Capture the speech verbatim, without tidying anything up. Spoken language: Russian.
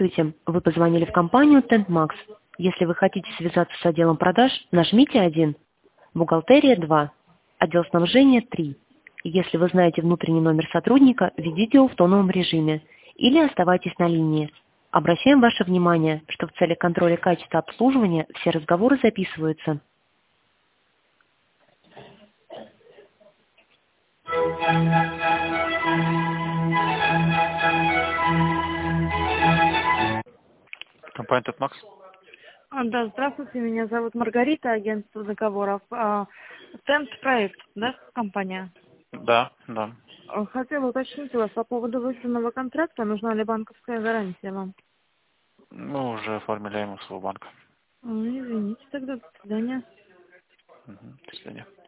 Здравствуйте, вы позвонили в компанию Тентмакс. Если вы хотите связаться с отделом продаж, нажмите один, бухгалтерия два, отдел снабжения три. Если вы знаете внутренний номер сотрудника, введите его в тоновом режиме или оставайтесь на линии. Обращаем ваше внимание, что в целях контроля качества обслуживания все разговоры записываются. Компания Тентмакс. А, Да, здравствуйте, меня зовут Маргарита, агентство договоров. А, Тент проект, да, компания? Да, да. А, Хотела уточнить у вас по поводу высланного контракта, нужна ли банковская гарантия вам? Мы уже оформили ему своего банка. Ой, извините, тогда до свидания. Угу. До свидания.